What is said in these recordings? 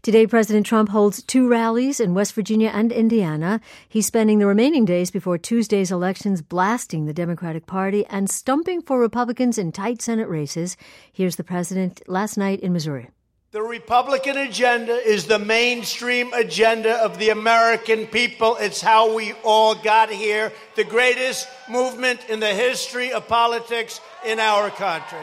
Today, President Trump holds 2 rallies in West Virginia and Indiana. He's spending the remaining days before Tuesday's elections blasting the Democratic Party and stumping for Republicans in tight Senate races. Here's the president last night in Missouri. The Republican agenda is the mainstream agenda of the American people. It's how we all got here, the greatest movement in the history of politics in our country.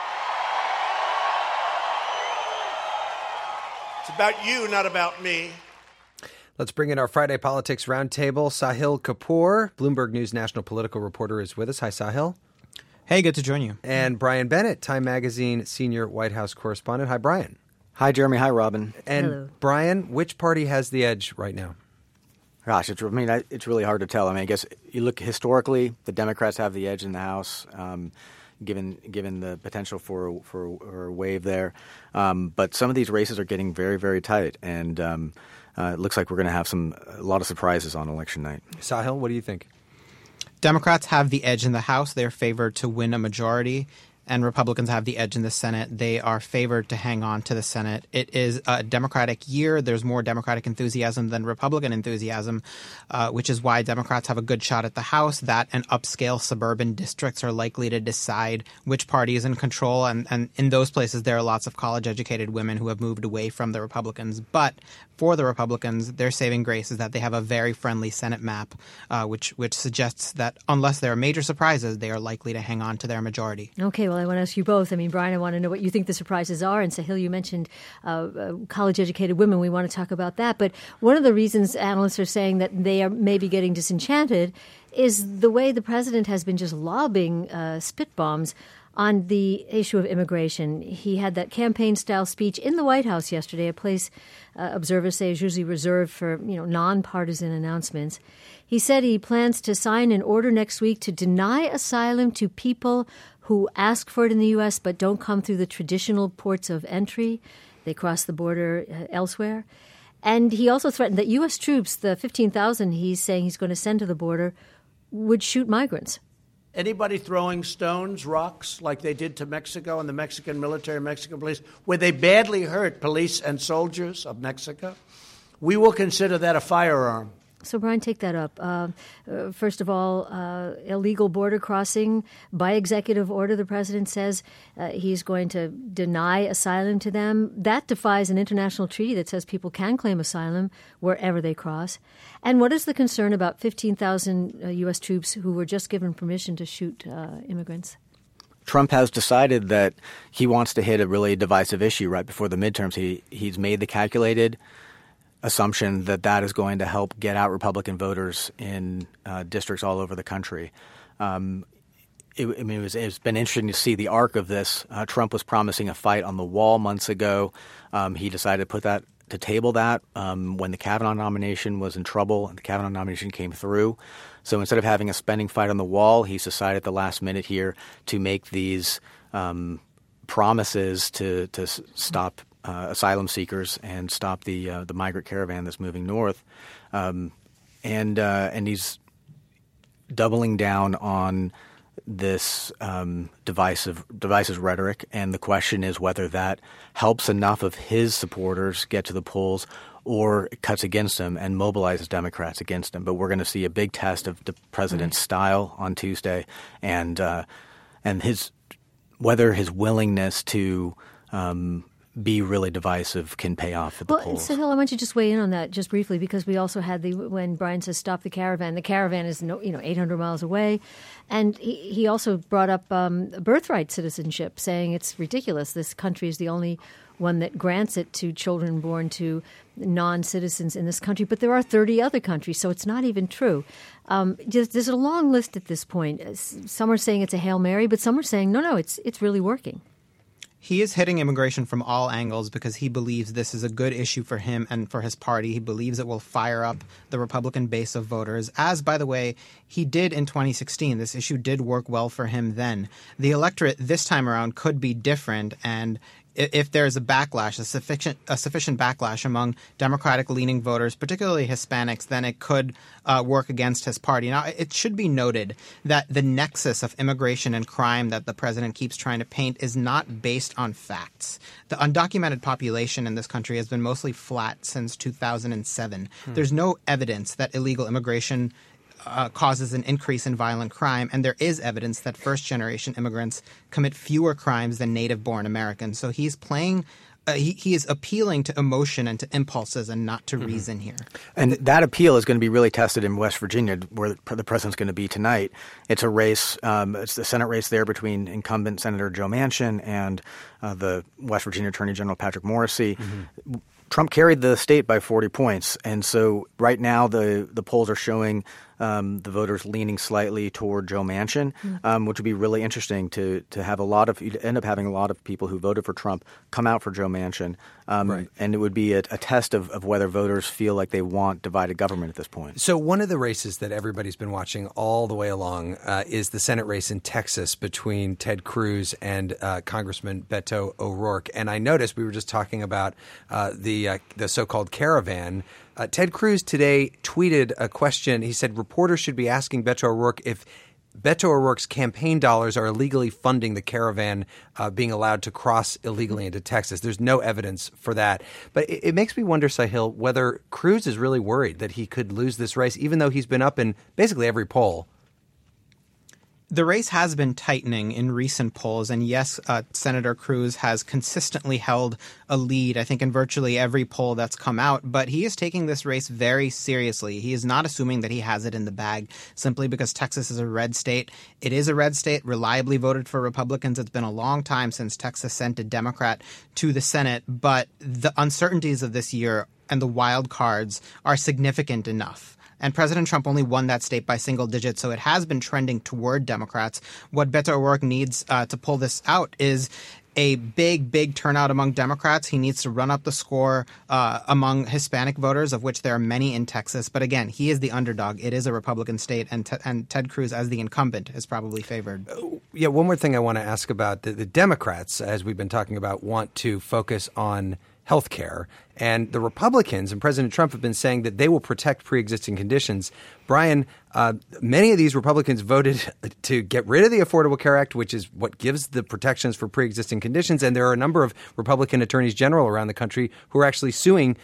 It's about you, not about me. Let's bring in our Friday Politics Roundtable. Sahil Kapoor, Bloomberg News national political reporter, is with us. Hi, Sahil. Hey, good to join you. And Brian Bennett, Time Magazine senior White House correspondent. Hi, Brian. Hi, Jeremy. Hi, Robin. And hello. Brian, which party has the edge right now? Gosh, it's really hard to tell. I guess you look historically, the Democrats have the edge in the House, given the potential for a wave there. But some of these races are getting very, very tight, and it looks like we're going to have a lot of surprises on election night. Sahil, what do you think? Democrats have the edge in the House. They're favored to win a majority. And Republicans have the edge in the Senate. They are favored to hang on to the Senate. It is a Democratic year. There's more Democratic enthusiasm than Republican enthusiasm, which is why Democrats have a good shot at the House. That and upscale suburban districts are likely to decide which party is in control. And in those places, there are lots of college-educated women who have moved away from the Republicans. But for the Republicans, their saving grace is that they have a very friendly Senate map, which suggests that unless there are major surprises, they are likely to hang on to their majority. Okay, well, I want to ask you both. Brian, I want to know what you think the surprises are. And Sahil, you mentioned college-educated women. We want to talk about that. But one of the reasons analysts are saying that they are maybe getting disenchanted is the way the president has been just lobbing spit bombs on the issue of immigration. He had that campaign-style speech in the White House yesterday, a place observers say is usually reserved for nonpartisan announcements. He said he plans to sign an order next week to deny asylum to people who ask for it in the U.S. but don't come through the traditional ports of entry. They cross the border elsewhere. And he also threatened that U.S. troops, the 15,000 he's saying he's going to send to the border, would shoot migrants. Anybody throwing stones, rocks, like they did to Mexico and the Mexican military, Mexican police, where they badly hurt police and soldiers of Mexico, we will consider that a firearm. So, Brian, take that up. First of all, illegal border crossing by executive order, the president says he's going to deny asylum to them. That defies an international treaty that says people can claim asylum wherever they cross. And what is the concern about 15,000 U.S. troops who were just given permission to shoot immigrants? Trump has decided that he wants to hit a really divisive issue right before the midterms. He's made the calculated assumption that is going to help get out Republican voters in districts all over the country. It's been interesting to see the arc of this. Trump was promising a fight on the wall months ago. He decided to table that when the Kavanaugh nomination was in trouble and the Kavanaugh nomination came through. So instead of having a spending fight on the wall, he's decided at the last minute here to make these promises to stop asylum seekers and stop the migrant caravan that's moving north, and he's doubling down on this divisive rhetoric. And the question is whether that helps enough of his supporters get to the polls or cuts against him and mobilizes Democrats against him. But we're going to see a big test of the president's style on Tuesday, and whether his willingness to be really divisive can pay off at the polls. Sahil, I want you to just weigh in on that just briefly, because we also had when Brian says stop the caravan is 800 miles away, and he also brought up birthright citizenship, saying it's ridiculous. This country is the only one that grants it to children born to non-citizens in this country, but there are 30 other countries, so it's not even true. There's a long list at this point. Some are saying it's a Hail Mary, but some are saying no, it's really working. He is hitting immigration from all angles because he believes this is a good issue for him and for his party. He believes it will fire up the Republican base of voters, as, by the way, he did in 2016. This issue did work well for him then. The electorate this time around could be different, and if there's a backlash, a sufficient backlash among Democratic-leaning voters, particularly Hispanics, then it could work against his party. Now, it should be noted that the nexus of immigration and crime that the president keeps trying to paint is not based on facts. The undocumented population in this country has been mostly flat since 2007. There's no evidence that illegal immigration causes an increase in violent crime, and there is evidence that first-generation immigrants commit fewer crimes than native-born Americans. So he's playing he is appealing to emotion and to impulses and not to reason here. And that appeal is going to be really tested in West Virginia, where the president's going to be tonight. It's a race. It's the Senate race there between incumbent Senator Joe Manchin and the West Virginia Attorney General Patrick Morrisey. Trump carried the state by 40 points. And so right now the polls are showing the voters leaning slightly toward Joe Manchin, which would be really interesting to have you'd end up having a lot of people who voted for Trump come out for Joe Manchin. Right. And it would be a test of whether voters feel like they want divided government at this point. So one of the races that everybody's been watching all the way along is the Senate race in Texas between Ted Cruz and Congressman Beto O'Rourke. And I noticed we were just talking about the so-called caravan. Ted Cruz today tweeted a question. He said reporters should be asking Beto O'Rourke if Beto O'Rourke's campaign dollars are illegally funding the caravan being allowed to cross illegally into Texas. There's no evidence for that. But it makes me wonder, Sahil, whether Cruz is really worried that he could lose this race, even though he's been up in basically every poll. The race has been tightening in recent polls, and yes, Senator Cruz has consistently held a lead, I think, in virtually every poll that's come out, but he is taking this race very seriously. He is not assuming that he has it in the bag simply because Texas is a red state. It is a red state, reliably voted for Republicans. It's been a long time since Texas sent a Democrat to the Senate, but the uncertainties of this year and the wild cards are significant enough. And President Trump only won that state by single digits, so it has been trending toward Democrats. What Beto O'Rourke needs to pull this out is a big turnout among Democrats. He needs to run up the score among Hispanic voters, of which there are many in Texas. But again, he is the underdog. It is a Republican state, and Ted Cruz, as the incumbent, is probably favored. Yeah, one more thing I want to ask about. The Democrats, as we've been talking about, want to focus on health care. And the Republicans and President Trump have been saying that they will protect pre-existing conditions. Brian, many of these Republicans voted to get rid of the Affordable Care Act, which is what gives the protections for pre-existing conditions. And there are a number of Republican attorneys general around the country who are actually suing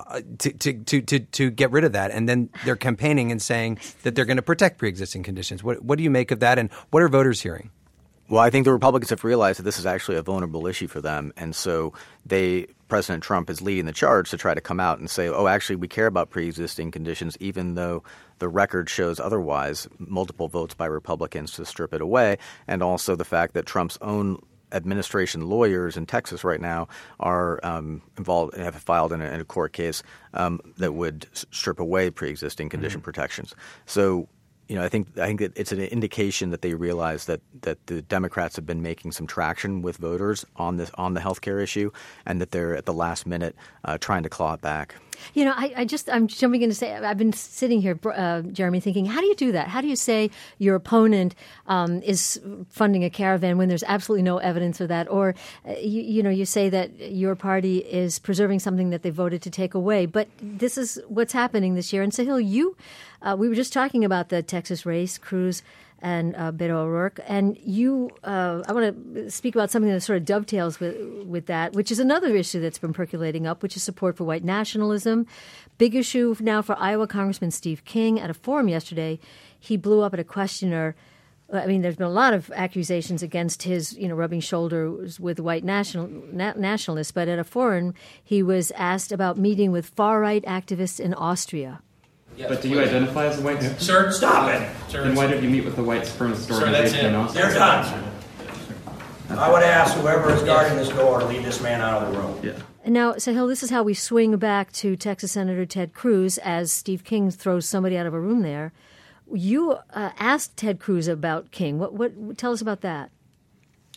to get rid of that. And then they're campaigning and saying that they're going to protect pre-existing conditions. What do you make of that? And what are voters hearing? Well, I think the Republicans have realized that this is actually a vulnerable issue for them. And so President Trump is leading the charge to try to come out and say, oh, actually, we care about pre-existing conditions, even though the record shows otherwise, multiple votes by Republicans to strip it away. And also the fact that Trump's own administration lawyers in Texas right now are involved and have filed in a court case that would strip away pre-existing condition protections. So I think that it's an indication that they realize that the Democrats have been making some traction with voters on the health care issue, and that they're at the last minute trying to claw it back. I'm jumping in to say, I've been sitting here, Jeremy, thinking, how do you do that? How do you say your opponent is funding a caravan when there's absolutely no evidence of that? Or, you say that your party is preserving something that they voted to take away. But this is what's happening this year. And Sahil, we were just talking about the Texas race, Cruz and Beto O'Rourke. And I want to speak about something that sort of dovetails with that, which is another issue that's been percolating up, which is support for white nationalism. Big issue now for Iowa Congressman Steve King. At a forum yesterday, he blew up at a questioner. I mean, there's been a lot of accusations against his, rubbing shoulders with white nationalists. But at a forum, he was asked about meeting with far-right activists in Austria. Yes, but do you identify as a white supremacist? Sir, stop it. Sir, then why don't you meet with the white supremacist organization in Austria? You're done. I would ask whoever is guarding this door to leave this man out of the room. Yeah. And now, Sahil, this is how we swing back to Texas Senator Ted Cruz as Steve King throws somebody out of a room there. You asked Ted Cruz about King. What tell us about that?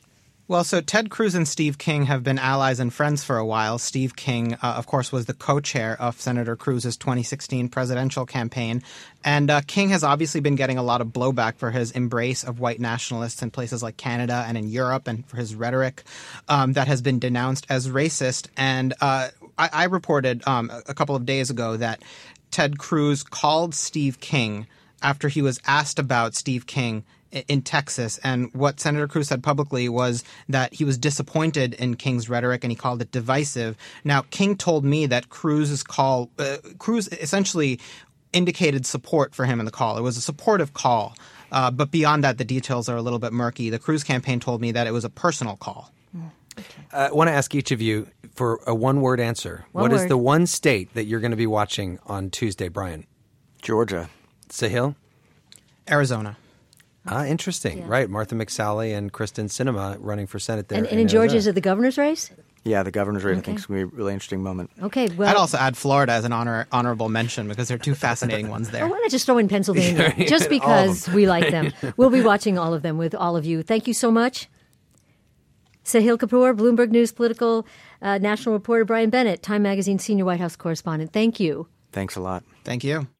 Well, so Ted Cruz and Steve King have been allies and friends for a while. Steve King, of course, was the co-chair of Senator Cruz's 2016 presidential campaign. And King has obviously been getting a lot of blowback for his embrace of white nationalists in places like Canada and in Europe, and for his rhetoric that has been denounced as racist. And I reported a couple of days ago that Ted Cruz called Steve King after he was asked about Steve King in Texas. And what Senator Cruz said publicly was that he was disappointed in King's rhetoric and he called it divisive. Now, King told me that Cruz essentially indicated support for him in the call. It was a supportive call. But beyond that, the details are a little bit murky. The Cruz campaign told me that it was a personal call. I want to ask each of you for a one-word answer. What is the one state that you're going to be watching on Tuesday, Brian? Georgia. Sahil? Arizona. Interesting. Yeah. Right. Martha McSally and Kristen Sinema running for Senate there. And in Georgia, is it the governor's race? Yeah, the governor's race, I think, is going to be a really interesting moment. Okay, well, I'd also add Florida as an honorable mention because there are two fascinating ones there. Why not just throw in Pennsylvania, just because we like them. We'll be watching all of them with all of you. Thank you so much. Sahil Kapoor, Bloomberg News political national reporter, Brian Bennett, Time Magazine senior White House correspondent. Thank you. Thanks a lot. Thank you.